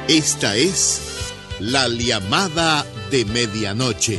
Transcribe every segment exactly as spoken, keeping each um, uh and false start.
Esta es la llamada de medianoche.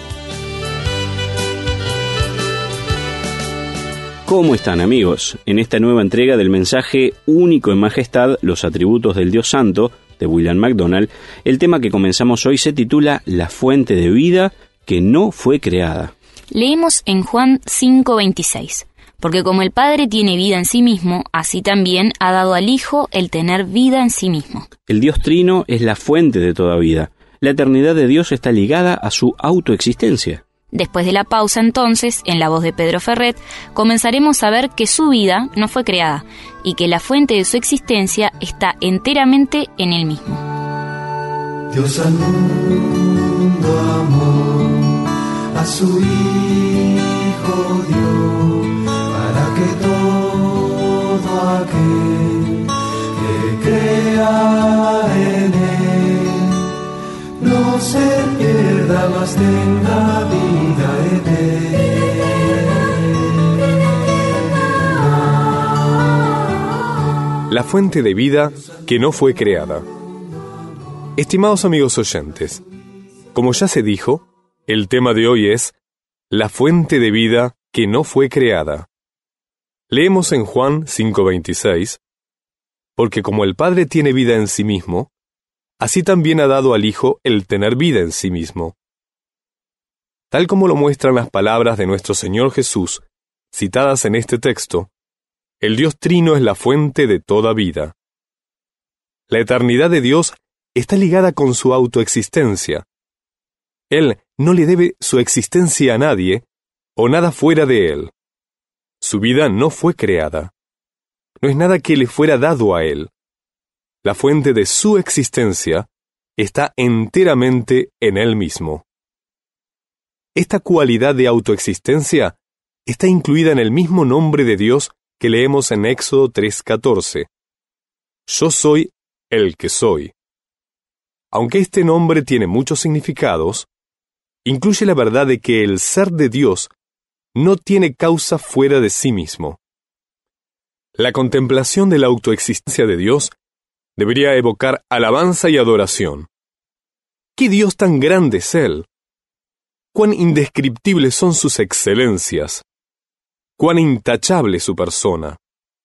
¿Cómo están, amigos? En esta nueva entrega del mensaje Único en Majestad, los atributos del Dios Santo, de William MacDonald, el tema que comenzamos hoy se titula La fuente de vida que no fue creada. Leemos en Juan cinco veintiséis. Porque como el Padre tiene vida en sí mismo, así también ha dado al Hijo el tener vida en sí mismo. El Dios Trino es la fuente de toda vida. La eternidad de Dios está ligada a su autoexistencia. Después de la pausa, entonces, en la voz de Pedro Ferret, comenzaremos a ver que su vida no fue creada y que la fuente de su existencia está enteramente en él mismo. Dios al mundo amó, a su Hijo dio, para que todo aquel que crea en él no se pierda, mas tenga vida eterna. La fuente de vida que no fue creada. Estimados amigos oyentes, como ya se dijo, el tema de hoy es la fuente de vida que no fue creada. Leemos en Juan cinco veintiséis, porque como el Padre tiene vida en sí mismo, así también ha dado al Hijo el tener vida en sí mismo. Tal como lo muestran las palabras de nuestro Señor Jesús, citadas en este texto, el Dios Trino es la fuente de toda vida. La eternidad de Dios está ligada con su autoexistencia. Él no le debe su existencia a nadie o nada fuera de él. Su vida no fue creada. No es nada que le fuera dado a él. La fuente de su existencia está enteramente en él mismo. Esta cualidad de autoexistencia está incluida en el mismo nombre de Dios que leemos en Éxodo tres catorce. Yo soy el que soy. Aunque este nombre tiene muchos significados, incluye la verdad de que el ser de Dios no tiene causa fuera de sí mismo. La contemplación de la autoexistencia de Dios debería evocar alabanza y adoración. ¿Qué Dios tan grande es Él? ¿Cuán indescriptibles son sus excelencias? ¿Cuán intachable su persona?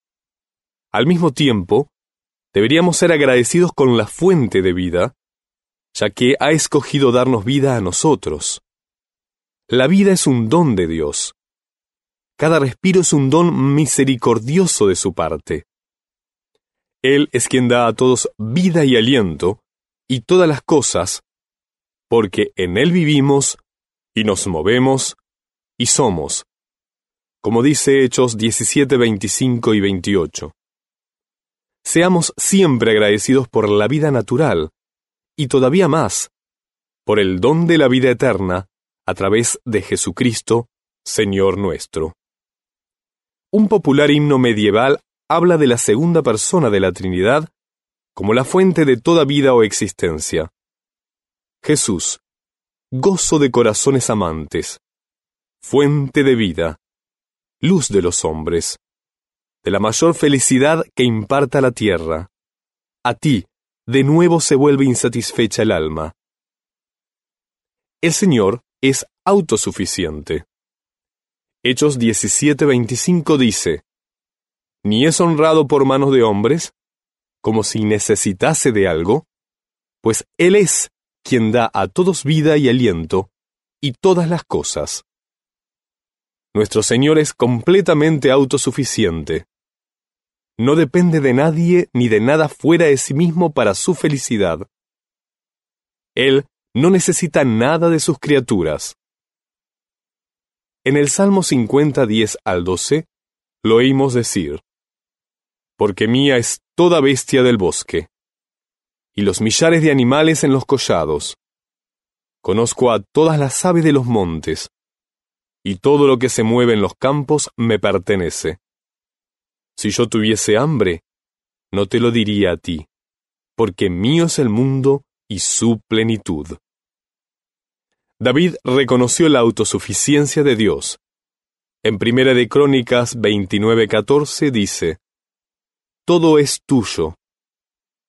Al mismo tiempo, deberíamos ser agradecidos con la fuente de vida, ya que ha escogido darnos vida a nosotros. La vida es un don de Dios. Cada respiro es un don misericordioso de su parte. Él es quien da a todos vida y aliento, y todas las cosas, porque en Él vivimos, y nos movemos, y somos, como dice Hechos diecisiete, veinticinco y veintiocho. Seamos siempre agradecidos por la vida natural, y todavía más, por el don de la vida eterna, a través de Jesucristo, Señor nuestro. Un popular himno medieval habla de la segunda persona de la Trinidad como la fuente de toda vida o existencia. Jesús, gozo de corazones amantes, fuente de vida, luz de los hombres, de la mayor felicidad que imparta la tierra. A ti, de nuevo se vuelve insatisfecha el alma. El Señor es autosuficiente. Hechos diecisiete veinticinco dice, «Ni es honrado por manos de hombres, como si necesitase de algo, pues Él es quien da a todos vida y aliento, y todas las cosas». Nuestro Señor es completamente autosuficiente. No depende de nadie ni de nada fuera de sí mismo para su felicidad. Él no necesita nada de sus criaturas. En el Salmo cincuenta, diez al doce, lo oímos decir, «Porque mía es toda bestia del bosque, y los millares de animales en los collados. Conozco a todas las aves de los montes, y todo lo que se mueve en los campos me pertenece. Si yo tuviese hambre, no te lo diría a ti, porque mío es el mundo y su plenitud». David reconoció la autosuficiencia de Dios. En Primera de Crónicas veintinueve catorce dice, «Todo es tuyo,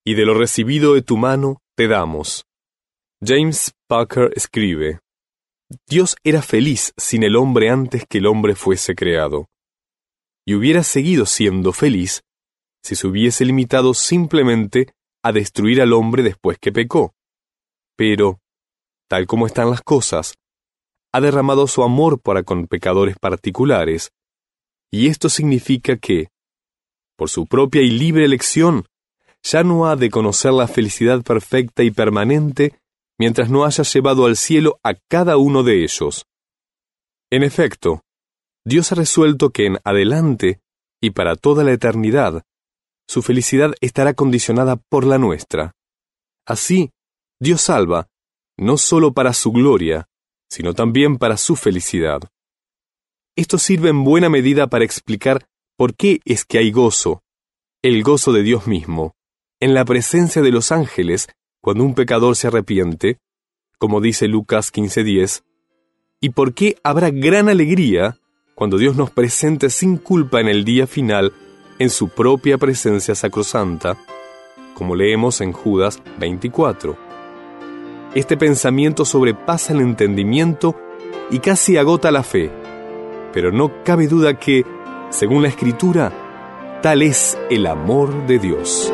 y de lo recibido de tu mano te damos. James Packer escribe: Dios era feliz sin el hombre antes que el hombre fuese creado, y hubiera seguido siendo feliz si se hubiese limitado simplemente a destruir al hombre después que pecó. Pero, tal como están las cosas, ha derramado su amor para con pecadores particulares, y esto significa que, por su propia y libre elección, ya no ha de conocer la felicidad perfecta y permanente mientras no haya llevado al cielo a cada uno de ellos. En efecto, Dios ha resuelto que en adelante, y para toda la eternidad, su felicidad estará condicionada por la nuestra. Así, Dios salva, no solo para su gloria, sino también para su felicidad. Esto sirve en buena medida para explicar por qué es que hay gozo, el gozo de Dios mismo, en la presencia de los ángeles cuando un pecador se arrepiente, como dice Lucas quince diez, y por qué habrá gran alegría cuando Dios nos presente sin culpa en el día final en su propia presencia sacrosanta, como leemos en Judas veinticuatro. Este pensamiento sobrepasa el entendimiento y casi agota la fe, pero no cabe duda que, según la Escritura, tal es el amor de Dios.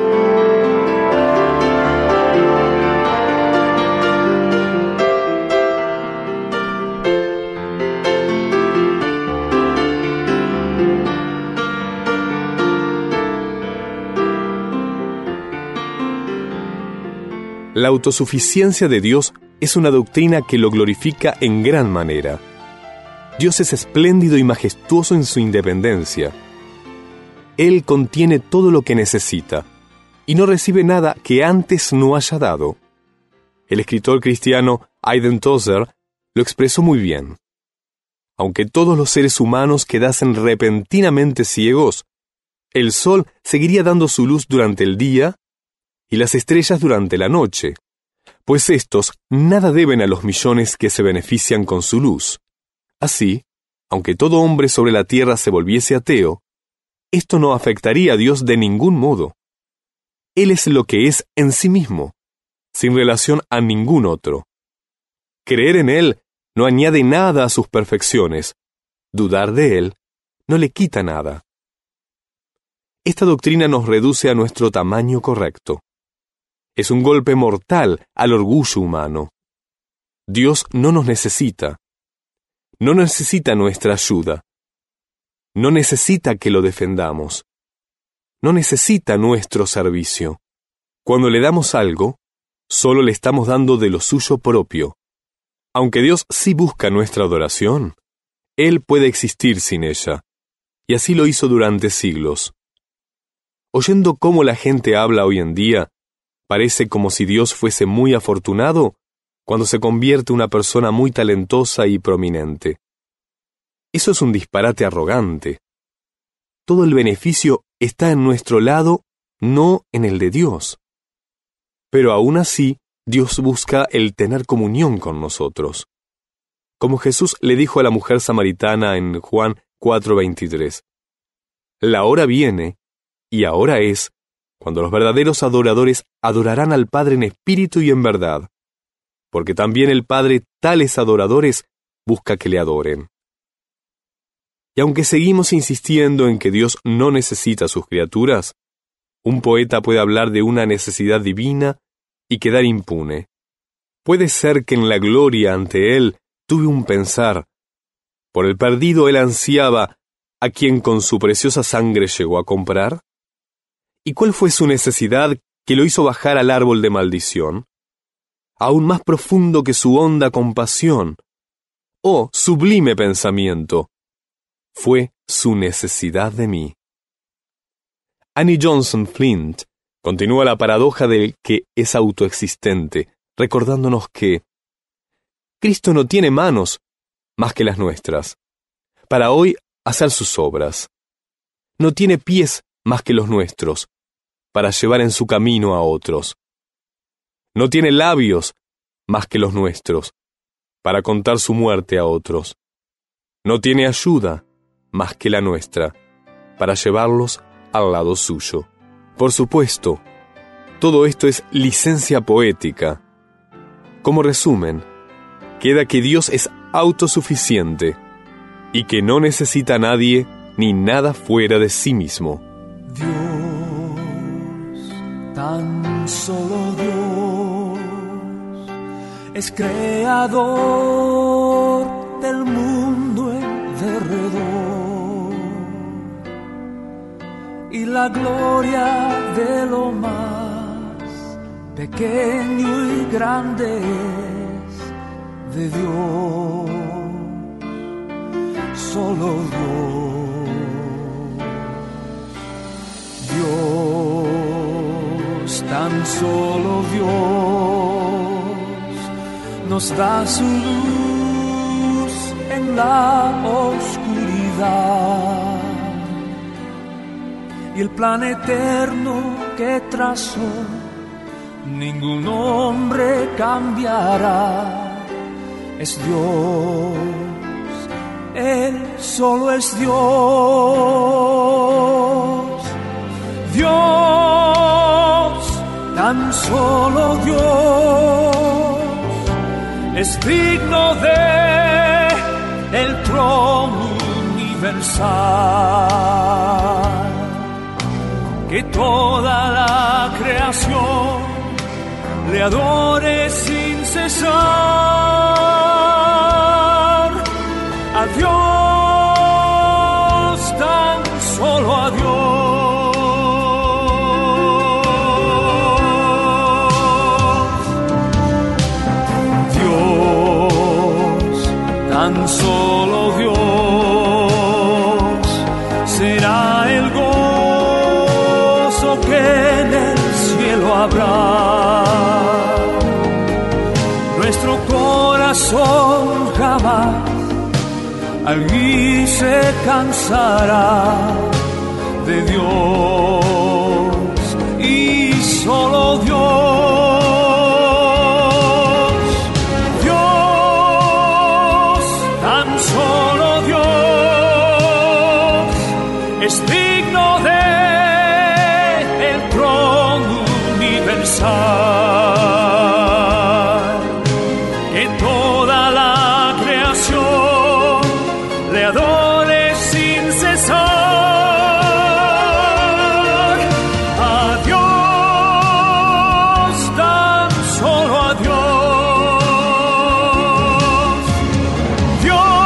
La autosuficiencia de Dios es una doctrina que lo glorifica en gran manera. Dios es espléndido y majestuoso en su independencia. Él contiene todo lo que necesita, y no recibe nada que antes no haya dado. El escritor cristiano Aidan Tozer lo expresó muy bien. Aunque todos los seres humanos quedasen repentinamente ciegos, el sol seguiría dando su luz durante el día y las estrellas durante la noche, pues éstos nada deben a los millones que se benefician con su luz. Así, aunque todo hombre sobre la tierra se volviese ateo, esto no afectaría a Dios de ningún modo. Él es lo que es en sí mismo, sin relación a ningún otro. Creer en Él no añade nada a sus perfecciones. Dudar de Él no le quita nada. Esta doctrina nos reduce a nuestro tamaño correcto. Es un golpe mortal al orgullo humano. Dios no nos necesita. No necesita nuestra ayuda. No necesita que lo defendamos. No necesita nuestro servicio. Cuando le damos algo, solo le estamos dando de lo suyo propio. Aunque Dios sí busca nuestra adoración, Él puede existir sin ella, y así lo hizo durante siglos. Oyendo cómo la gente habla hoy en día, parece como si Dios fuese muy afortunado cuando se convierte una persona muy talentosa y prominente. Eso es un disparate arrogante. Todo el beneficio está en nuestro lado, no en el de Dios. Pero aún así, Dios busca el tener comunión con nosotros. Como Jesús le dijo a la mujer samaritana en Juan cuatro veintitrés, la hora viene, y ahora es, cuando los verdaderos adoradores adorarán al Padre en espíritu y en verdad, porque también el Padre tales adoradores busca que le adoren. Y aunque seguimos insistiendo en que Dios no necesita a sus criaturas, un poeta puede hablar de una necesidad divina y quedar impune. Puede ser que en la gloria ante Él tuve un pensar. Por el perdido Él ansiaba, a quien con su preciosa sangre llegó a comprar. ¿Y cuál fue su necesidad que lo hizo bajar al árbol de maldición? Aún más profundo que su honda compasión. Oh, sublime pensamiento. Fue su necesidad de mí. Annie Johnson Flint continúa la paradoja del que es autoexistente, recordándonos que Cristo no tiene manos más que las nuestras, para hoy hacer sus obras. No tiene pies más que los nuestros, para llevar en su camino a otros. No tiene labios más que los nuestros, para contar su muerte a otros. No tiene ayuda más que la nuestra, para llevarlos al lado suyo. Por supuesto, todo esto es licencia poética. Como resumen, queda que Dios es autosuficiente y que no necesita a nadie ni nada fuera de sí mismo. Dios, tan solo Dios, es creador del mundo en derredor, y la gloria de lo más pequeño y grande es de Dios, solo Dios. Dios, tan solo Dios, nos da su luz en la oscuridad, y el plan eterno que trazó ningún hombre cambiará. Es Dios, Él solo es Dios. Dios, tan solo Dios, es digno de el trono universal, que toda la creación le adore sin cesar. A Dios, tan solo a Dios. Tan solo Dios será el gozo que en el cielo habrá. Nuestro corazón jamás allí se cansará de Dios y solo Dios. Es digno de el trono universal, que toda la creación le adore sin cesar. A Dios, tan solo a Dios.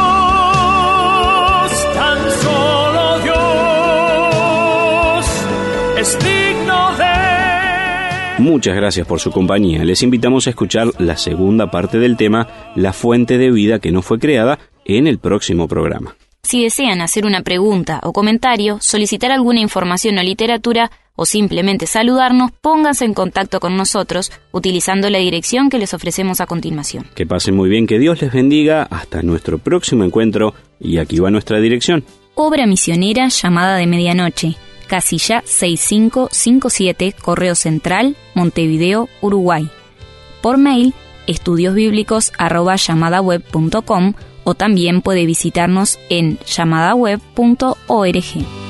Dios, tan solo Dios, es digno de... Muchas gracias por su compañía. Les invitamos a escuchar la segunda parte del tema La fuente de vida que no fue creada en el próximo programa. Si desean hacer una pregunta o comentario, solicitar alguna información o literatura o simplemente saludarnos, pónganse en contacto con nosotros utilizando la dirección que les ofrecemos a continuación. Que pasen muy bien, que Dios les bendiga. Hasta nuestro próximo encuentro. Y aquí va nuestra dirección. Obra misionera Llamada de Medianoche. Casilla seis cinco cinco siete, Correo Central, Montevideo, Uruguay. Por mail, estudiosbíblicos arroba llamadaweb punto com, o también puede visitarnos en llamadaweb punto org.